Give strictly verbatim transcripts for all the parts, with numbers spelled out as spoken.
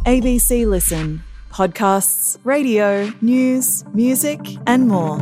A B C Listen. Podcasts, radio, news, music and more.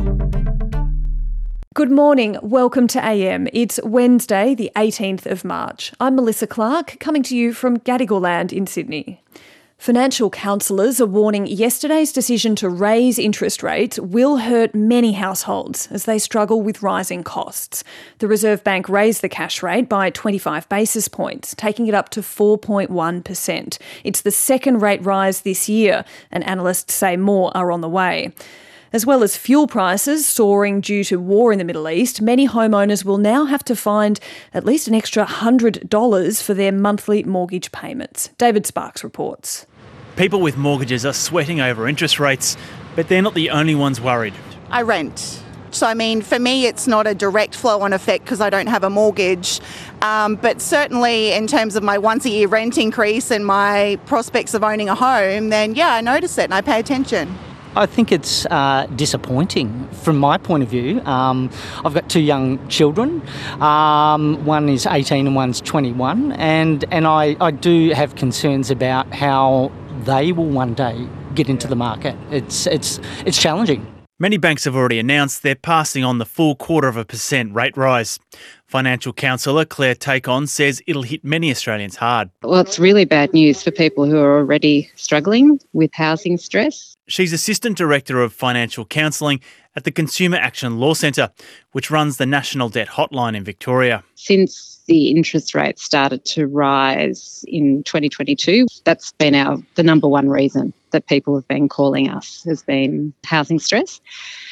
Good morning. Welcome to A M. It's Wednesday, the eighteenth of March. I'm Melissa Clark, coming to you from Gadigal Land in Sydney. Financial counsellors are warning yesterday's decision to raise interest rates will hurt many households as they struggle with rising costs. The Reserve Bank raised the cash rate by twenty-five basis points, taking it up to four point one percent. It's the second rate rise this year, and analysts say more are on the way. As well as fuel prices soaring due to war in the Middle East, many homeowners will now have to find at least an extra one hundred dollars for their monthly mortgage payments. David Sparks reports. People with mortgages are sweating over interest rates, but they're not the only ones worried. I rent. So, I mean, for me, it's not a direct flow-on effect because I don't have a mortgage. Um, but certainly in terms of my once-a-year rent increase and my prospects of owning a home, then, yeah, I notice it and I pay attention. I think it's uh, disappointing from my point of view. Um, I've got two young children. Um, one is eighteen and one's twenty-one. And, and I, I do have concerns about how they will one day get into the market. It's, it's, it's challenging. Many banks have already announced they're passing on the full quarter of a percent rate rise. Financial counsellor Claire Tacon says it'll hit many Australians hard. Well, it's really bad news for people who are already struggling with housing stress. She's Assistant Director of Financial Counselling at the Consumer Action Law Centre, which runs the National Debt Hotline in Victoria. Since the interest rate started to rise in twenty twenty-two, that's been our the number one reason that people have been calling us has been housing stress.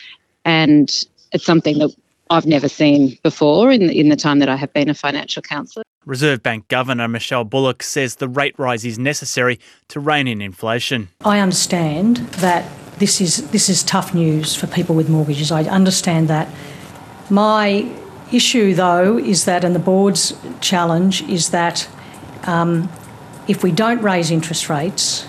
And it's something that I've never seen before in the, in the time that I have been a financial counsellor. Reserve Bank Governor Michelle Bullock says the rate rise is necessary to rein in inflation. I understand that this is this is tough news for people with mortgages. I understand that. My issue, though, is that, and the board's challenge is that um, if we don't raise interest rates,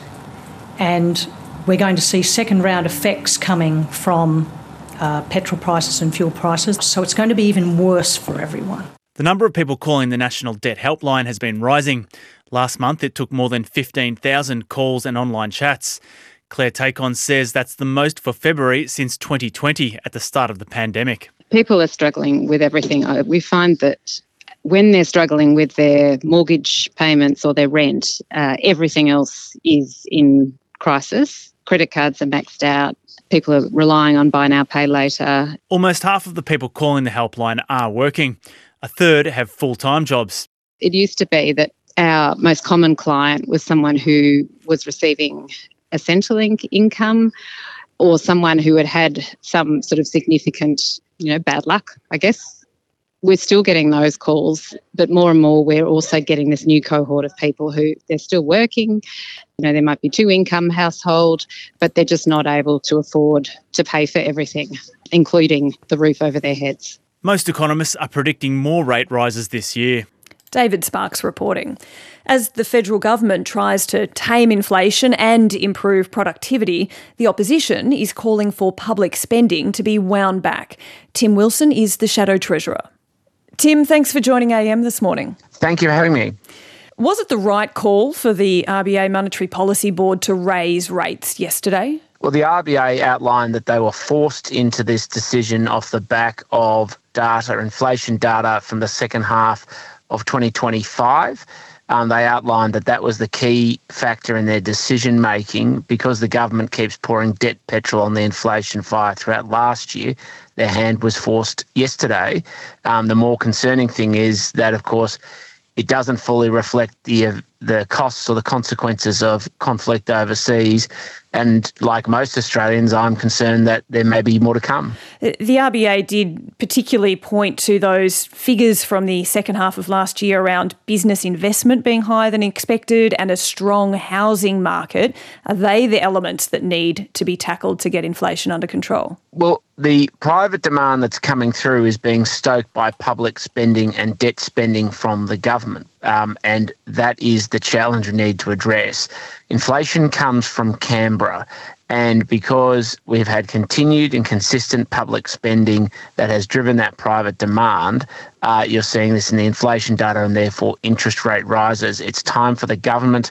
and we're going to see second round effects coming from uh, petrol prices and fuel prices, so it's going to be even worse for everyone. The number of people calling the National Debt Helpline has been rising. Last month, it took more than fifteen thousand calls and online chats. Claire Tacon says that's the most for February since twenty twenty at the start of the pandemic. People are struggling with everything. We find that when they're struggling with their mortgage payments or their rent, uh, everything else is in crisis. Credit cards are maxed out. People are relying on buy now, pay later. Almost half of the people calling the helpline are working. A third have full-time jobs. It used to be that our most common client was someone who was receiving a Centrelink income or someone who had had some sort of significant, you know, bad luck, I guess. We're still getting those calls, but more and more we're also getting this new cohort of people who they're still working. You know, there might be two income household, but they're just not able to afford to pay for everything, including the roof over their heads. Most economists are predicting more rate rises this year. David Sparks reporting. As the federal government tries to tame inflation and improve productivity, the opposition is calling for public spending to be wound back. Tim Wilson is the Shadow Treasurer. Tim, thanks for joining A M this morning. Thank you for having me. Was it the right call for the R B A Monetary Policy Board to raise rates yesterday? Well, the R B A outlined that they were forced into this decision off the back of data, inflation data from the second half of twenty twenty-five. Um, they outlined that that was the key factor in their decision-making because the government keeps pouring debt petrol on the inflation fire throughout last year. Their hand was forced yesterday. Um, the more concerning thing is that, of course, it doesn't fully reflect the uh, the costs or the consequences of conflict overseas. And like most Australians, I'm concerned that there may be more to come. The R B A did particularly point to those figures from the second half of last year around business investment being higher than expected and a strong housing market. Are they the elements that need to be tackled to get inflation under control? Well, the private demand that's coming through is being stoked by public spending and debt spending from the government. Um, and that is the challenge we need to address. Inflation comes from Canberra, and because we've had continued and consistent public spending that has driven that private demand, uh, you're seeing this in the inflation data and therefore interest rate rises. It's time for the government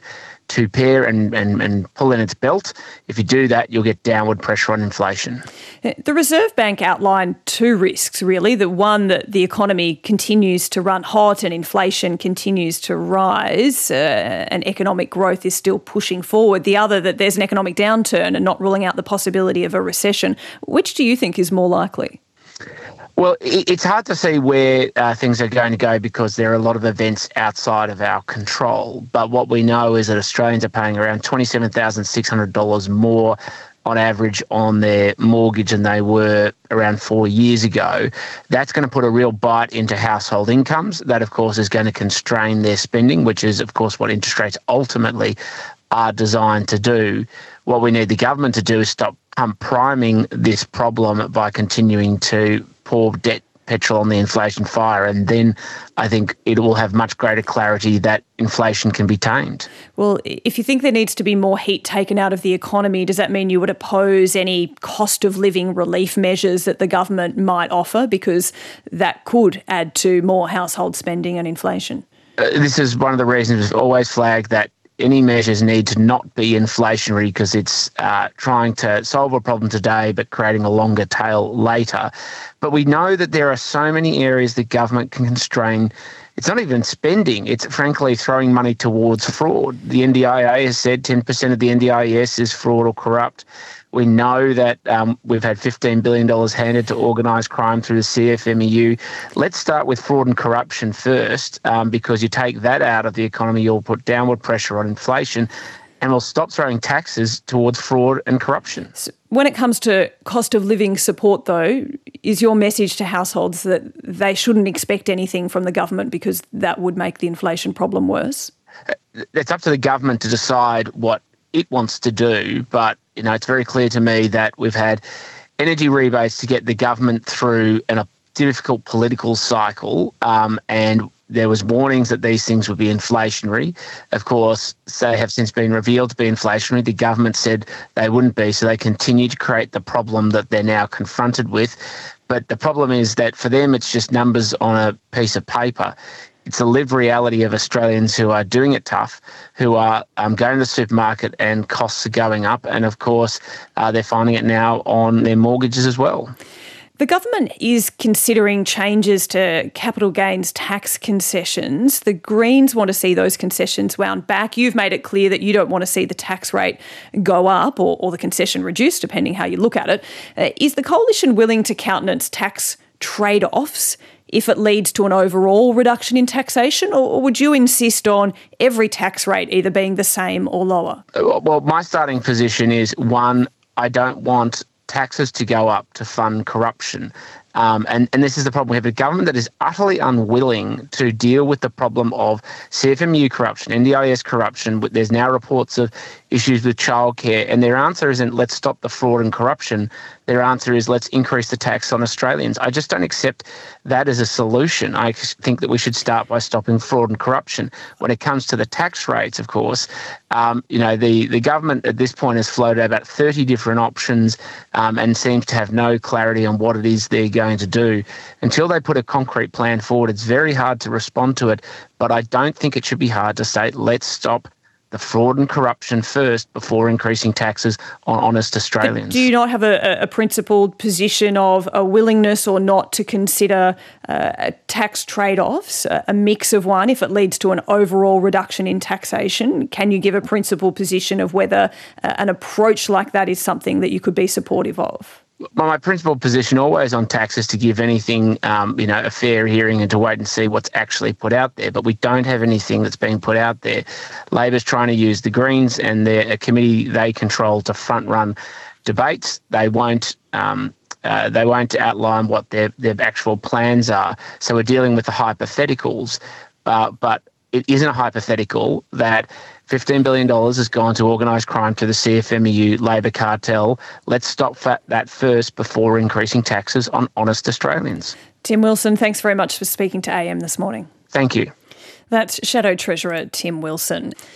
to pair and, and, and pull in its belt. If you do that, you'll get downward pressure on inflation. The Reserve Bank outlined two risks, really. The one that the economy continues to run hot and inflation continues to rise uh, and economic growth is still pushing forward. The other, that there's an economic downturn and not ruling out the possibility of a recession. Which do you think is more likely? Well, it's hard to see where uh, things are going to go because there are a lot of events outside of our control. But what we know is that Australians are paying around twenty-seven thousand six hundred dollars more on average on their mortgage than they were around four years ago. That's going to put a real bite into household incomes. That, of course, is going to constrain their spending, which is, of course, what interest rates ultimately are designed to do. What we need the government to do is stop um, priming this problem by continuing to pour debt petrol on the inflation fire, and then I think it will have much greater clarity that inflation can be tamed. Well, if you think there needs to be more heat taken out of the economy, does that mean you would oppose any cost of living relief measures that the government might offer, because that could add to more household spending and inflation? Uh, this is one of the reasons we've always flagged that any measures need to not be inflationary, because it's uh, trying to solve a problem today but creating a longer tail later. But we know that there are so many areas the government can constrain. It's not even spending, it's frankly throwing money towards fraud. The N D I A has said ten percent of the N D I S is fraud or corrupt. We know that um, we've had fifteen billion dollars handed to organised crime through the C F M E U. Let's start with fraud and corruption first, um, because you take that out of the economy, you'll put downward pressure on inflation, and we'll stop throwing taxes towards fraud and corruption. So when it comes to cost of living support, though, is your message to households that they shouldn't expect anything from the government because that would make the inflation problem worse? It's up to the government to decide what it wants to do, but you know, it's very clear to me that we've had energy rebates to get the government through an, a difficult political cycle, um, and there was warnings that these things would be inflationary. Of course, they have since been revealed to be inflationary. The government said they wouldn't be, so they continue to create the problem that they're now confronted with. But the problem is that for them, it's just numbers on a piece of paper. It's a lived reality of Australians who are doing it tough, who are um, going to the supermarket and costs are going up. And of course, uh, they're finding it now on their mortgages as well. The government is considering changes to capital gains tax concessions. The Greens want to see those concessions wound back. You've made it clear that you don't want to see the tax rate go up or, or the concession reduced, depending how you look at it. Uh, is the coalition willing to countenance tax trade-offs if it leads to an overall reduction in taxation, or would you insist on every tax rate either being the same or lower? Well, my starting position is, one, I don't want taxes to go up to fund corruption. Um, and, and this is the problem. We have a government that is utterly unwilling to deal with the problem of C F M U corruption, N D I S corruption. There's now reports of issues with childcare, and their answer isn't let's stop the fraud and corruption. Their answer is let's increase the tax on Australians. I just don't accept that as a solution. I think that we should start by stopping fraud and corruption. When it comes to the tax rates, of course, um, you know, the, the government at this point has floated about thirty different options um, and seems to have no clarity on what it is they're going to do. Until they put a concrete plan forward, it's very hard to respond to it. But I don't think it should be hard to say, let's stop the fraud and corruption first before increasing taxes on honest Australians. But do you not have a, a principled position of a willingness or not to consider uh, tax trade-offs, a, a mix of one, if it leads to an overall reduction in taxation? Can you give a principled position of whether uh, an approach like that is something that you could be supportive of? My principal position always on tax is to give anything, um, you know, a fair hearing and to wait and see what's actually put out there. But we don't have anything that's being put out there. Labor's trying to use the Greens and their a committee they control to front-run debates. They won't. Um, uh, they won't outline what their their actual plans are. So we're dealing with the hypotheticals. Uh, but it isn't a hypothetical that fifteen billion dollars has gone to organised crime to the C F M E U Labor cartel. Let's stop that first before increasing taxes on honest Australians. Tim Wilson, thanks very much for speaking to A M this morning. Thank you. That's Shadow Treasurer Tim Wilson.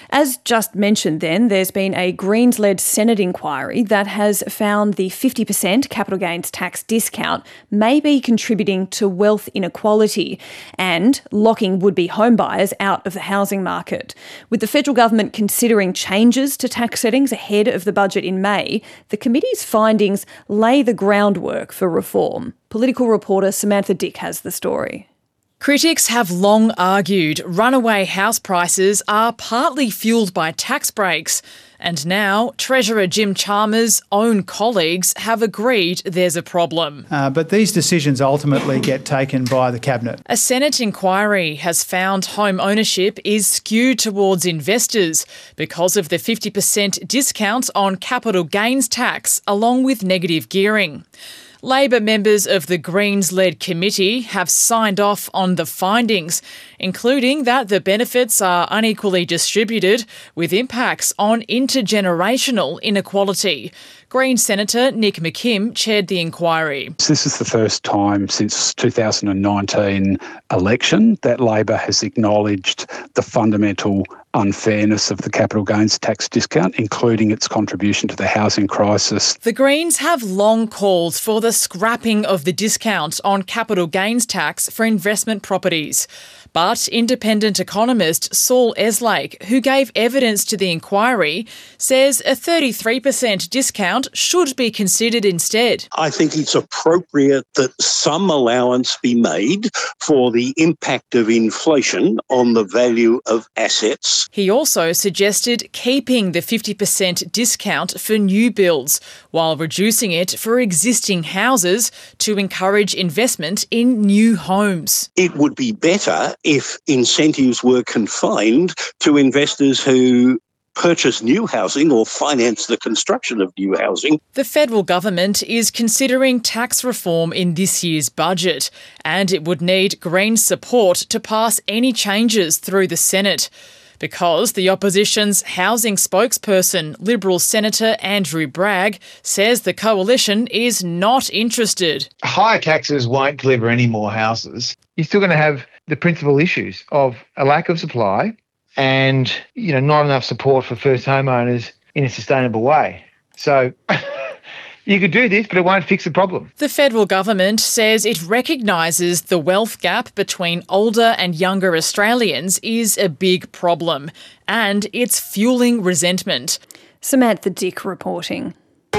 As just mentioned then, there's been a Greens-led Senate inquiry that has found the fifty percent capital gains tax discount may be contributing to wealth inequality and locking would-be homebuyers out of the housing market. With the federal government considering changes to tax settings ahead of the budget in May, the committee's findings lay the groundwork for reform. Political reporter Samantha Dick has the story. Critics have long argued runaway house prices are partly fuelled by tax breaks, and now Treasurer Jim Chalmers' own colleagues have agreed there's a problem. Uh, but these decisions ultimately get taken by the Cabinet. A Senate inquiry has found home ownership is skewed towards investors because of the fifty percent discount on capital gains tax, along with negative gearing. Labor members of the Greens-led committee have signed off on the findings, including that the benefits are unequally distributed with impacts on intergenerational inequality. Greens Senator Nick McKim chaired the inquiry. This is the first time since two thousand nineteen election that Labor has acknowledged the fundamental unfairness of the capital gains tax discount, including its contribution to the housing crisis. The Greens have long called for the scrapping of the discount on capital gains tax for investment properties. But independent economist Saul Eslake, who gave evidence to the inquiry, says a thirty-three percent discount should be considered instead. I think it's appropriate that some allowance be made for the impact of inflation on the value of assets. He also suggested keeping the fifty percent discount for new builds while reducing it for existing houses to encourage investment in new homes. It would be better if incentives were confined to investors who purchase new housing or finance the construction of new housing. The federal government is considering tax reform in this year's budget, and it would need Greens support to pass any changes through the Senate, because the opposition's housing spokesperson, Liberal Senator Andrew Bragg, says the coalition is not interested. Higher taxes won't deliver any more houses. You're still going to have the principal issues of a lack of supply and, you know, not enough support for first homeowners in a sustainable way. So you could do this, but it won't fix the problem. The federal government says it recognises the wealth gap between older and younger Australians is a big problem, and it's fuelling resentment. Samantha Dick reporting.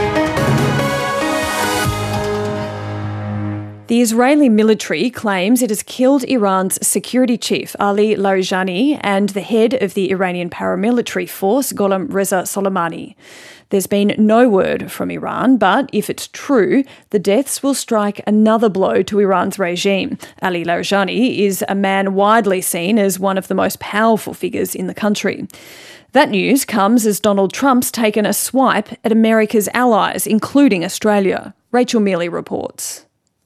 The Israeli military claims it has killed Iran's security chief, Ali Larijani, and the head of the Iranian paramilitary force, Gholam Reza Soleimani. There's been no word from Iran, but if it's true, the deaths will strike another blow to Iran's regime. Ali Larijani is a man widely seen as one of the most powerful figures in the country. That news comes as Donald Trump's taken a swipe at America's allies, including Australia. Rachel Mealy reports.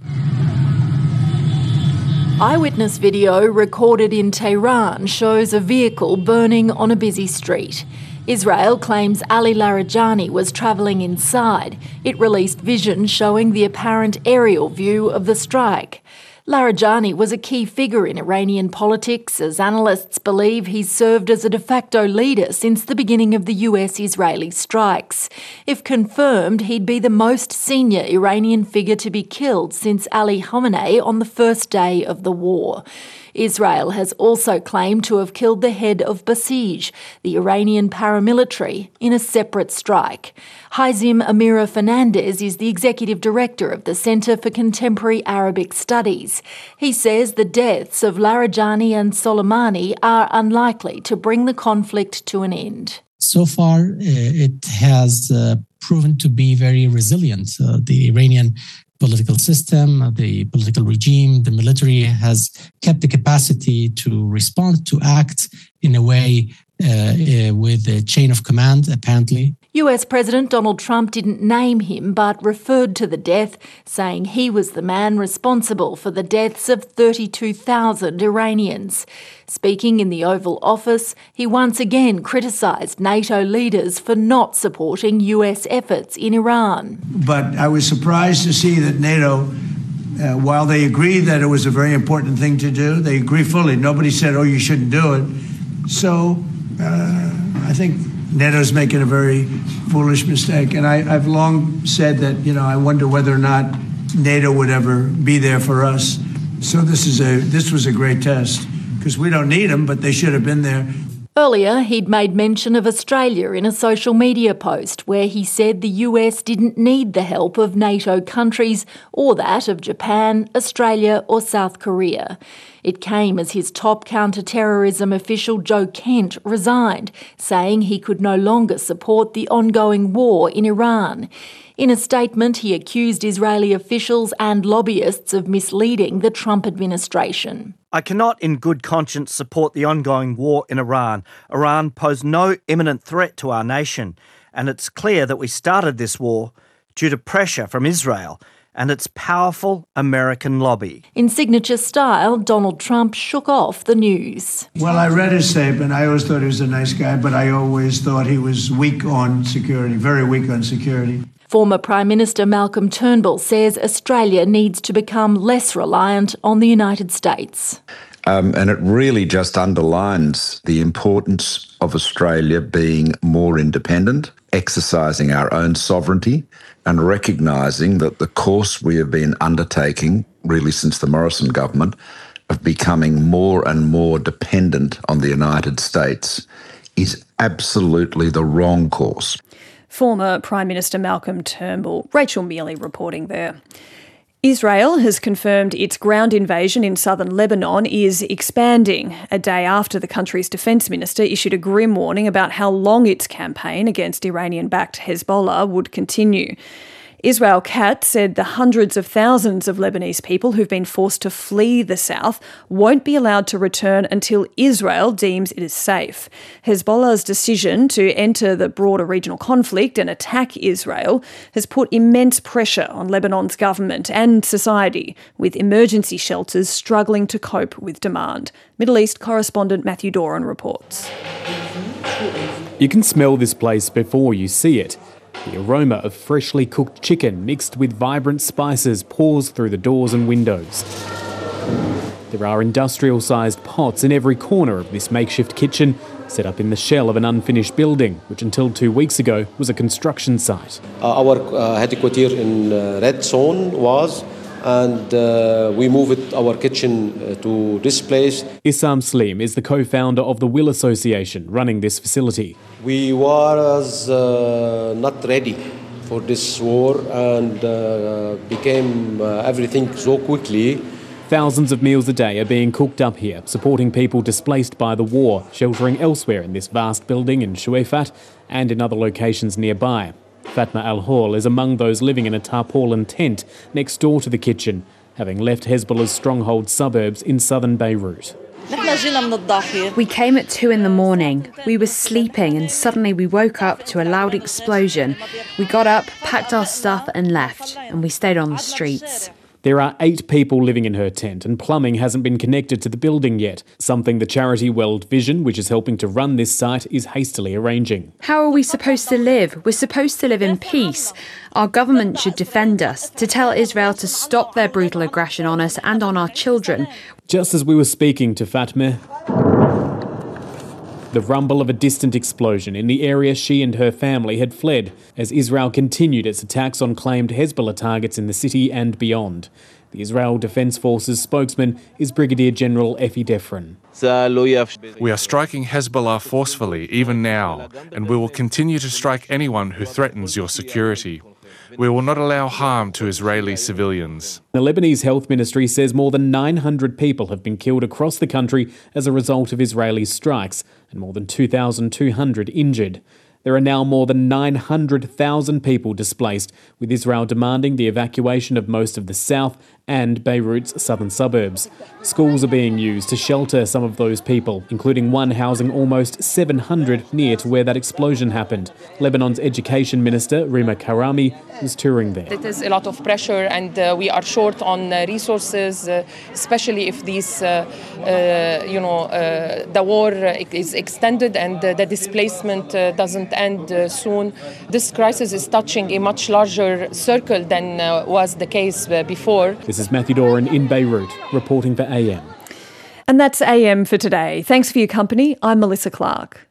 Eyewitness video recorded in Tehran shows a vehicle burning on a busy street. Israel claims Ali Larijani was travelling inside. It released vision showing the apparent aerial view of the strike. Larijani was a key figure in Iranian politics, as analysts believe he's served as a de facto leader since the beginning of the U S-Israeli strikes. If confirmed, he'd be the most senior Iranian figure to be killed since Ali Khamenei on the first day of the war. Israel has also claimed to have killed the head of Basij, the Iranian paramilitary, in a separate strike. Haizim Amira Fernandez is the executive director of the Centre for Contemporary Arabic Studies. He says the deaths of Larijani and Soleimani are unlikely to bring the conflict to an end. So far, uh, it has uh, proven to be very resilient. Uh, the Iranian political system, the political regime, the military has kept the capacity to respond, to act in a way uh, uh, with a chain of command, apparently. U S President Donald Trump didn't name him but referred to the death, saying he was the man responsible for the deaths of thirty-two thousand Iranians. Speaking in the Oval Office, he once again criticised NATO leaders for not supporting U S efforts in Iran. But I was surprised to see that NATO, uh, while they agreed that it was a very important thing to do, they agree fully. Nobody said, oh, you shouldn't do it. So uh, I think NATO's making a very foolish mistake. And I, I've long said that, you know, I wonder whether or not NATO would ever be there for us. So this is a this was a great test, because we don't need them, but they should have been there. Earlier, he'd made mention of Australia in a social media post where he said the U S didn't need the help of NATO countries or that of Japan, Australia or South Korea. It came as his top counter-terrorism official Joe Kent resigned, saying he could no longer support the ongoing war in Iran. In a statement, he accused Israeli officials and lobbyists of misleading the Trump administration. I cannot in good conscience support the ongoing war in Iran. Iran posed no imminent threat to our nation, and it's clear that we started this war due to pressure from Israel and its powerful American lobby. In signature style, Donald Trump shook off the news. Well, I read his statement. I always thought he was a nice guy, but I always thought he was weak on security, very weak on security. Former Prime Minister Malcolm Turnbull says Australia needs to become less reliant on the United States. Um, and it really just underlines the importance of Australia being more independent, exercising our own sovereignty, and recognising that the course we have been undertaking, really since the Morrison government, of becoming more and more dependent on the United States is absolutely the wrong course. Former Prime Minister Malcolm Turnbull. Rachel Mealy reporting there. Israel has confirmed its ground invasion in southern Lebanon is expanding, a day after the country's defence minister issued a grim warning about how long its campaign against Iranian-backed Hezbollah would continue. Israel Katz said the hundreds of thousands of Lebanese people who've been forced to flee the south won't be allowed to return until Israel deems it is safe. Hezbollah's decision to enter the broader regional conflict and attack Israel has put immense pressure on Lebanon's government and society, with emergency shelters struggling to cope with demand. Middle East correspondent Matthew Doran reports. You can smell this place before you see it. The aroma of freshly cooked chicken mixed with vibrant spices pours through the doors and windows. There are industrial-sized pots in every corner of this makeshift kitchen, set up in the shell of an unfinished building, which until two weeks ago was a construction site. Uh, our uh, headquarters in uh, Red Zone was, and uh, we moved our kitchen uh, to this place. Issam Slim is the co-founder of the Will Association running this facility. We was uh, not ready for this war and uh, became uh, everything so quickly. Thousands of meals a day are being cooked up here, supporting people displaced by the war, sheltering elsewhere in this vast building in Shuaifat and in other locations nearby. Fatma Al-Hol is among those living in a tarpaulin tent next door to the kitchen, having left Hezbollah's stronghold suburbs in southern Beirut. We came at two in the morning. We were sleeping and suddenly we woke up to a loud explosion. We got up, packed our stuff and left, and we stayed on the streets. There are eight people living in her tent and plumbing hasn't been connected to the building yet, something the charity World Vision, which is helping to run this site, is hastily arranging. How are we supposed to live? We're supposed to live in peace. Our government should defend us, to tell Israel to stop their brutal aggression on us and on our children. Just as we were speaking to Fatma, the rumble of a distant explosion in the area she and her family had fled as Israel continued its attacks on claimed Hezbollah targets in the city and beyond. The Israel Defense Forces spokesman is Brigadier General Efi Defrin. We are striking Hezbollah forcefully even now, and we will continue to strike anyone who threatens your security. We will not allow harm to Israeli civilians. The Lebanese Health Ministry says more than nine hundred people have been killed across the country as a result of Israeli strikes, and more than two thousand two hundred injured. There are now more than nine hundred thousand people displaced, with Israel demanding the evacuation of most of the south and Beirut's southern suburbs. Schools are being used to shelter some of those people, including one housing almost seven hundred near to where that explosion happened. Lebanon's education minister, Rima Karami, was touring there. There's a lot of pressure and uh, we are short on uh, resources, uh, especially if these, uh, uh, you know, uh, the war is extended and uh, the displacement uh, doesn't end uh, soon. This crisis is touching a much larger circle than uh, was the case uh, before. This is Matthew Doran in Beirut, reporting for A M. And that's A M for today. Thanks for your company. I'm Melissa Clark.